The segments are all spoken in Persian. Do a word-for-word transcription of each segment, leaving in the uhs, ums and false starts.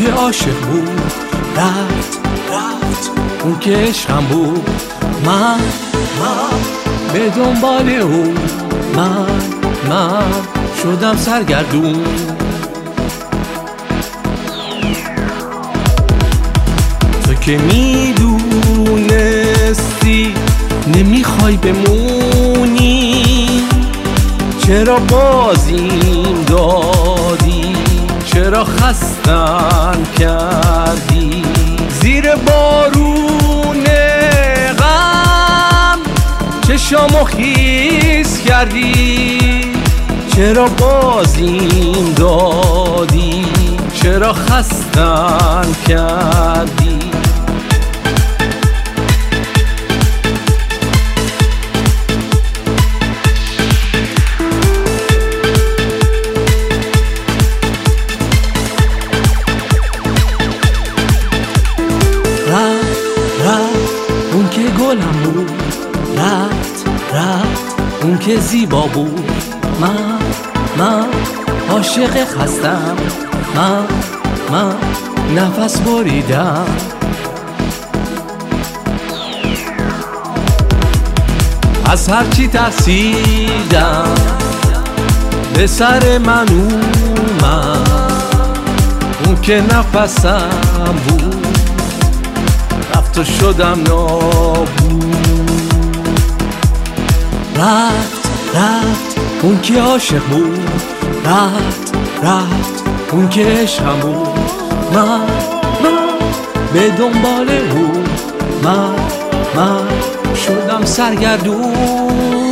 که عاشق بود رفت رفت، اون که عشقم بود من من به دنبال اون، من من شدم سرگردون. تو که میدونستی نمیخوای بمونی، چرا بازیم دادی، چرا خستم کردی، زیر بارون غم چشامو خیس کردی، چرا بازیم دادی، چرا خستم کردی. اون که گلم بود رفت رفت، اون که زیبا بود من من عاشق خستم، من من نفس بریدم. از هرچی ترسیدم به سر من اومد، اون که نفسم بود رفت و شدم نابود. رفت رفت اون که عاشق بود رفت رفت، اون که عشقم بود من من به دنبال اون، من من شدم سرگردون.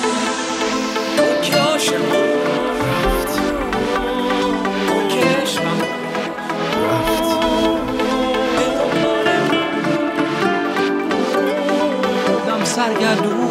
سرگردون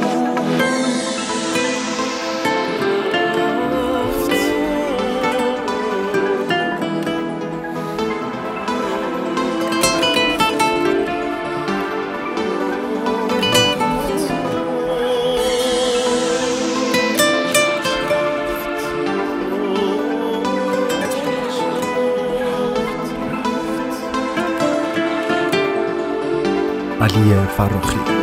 علی فرخی.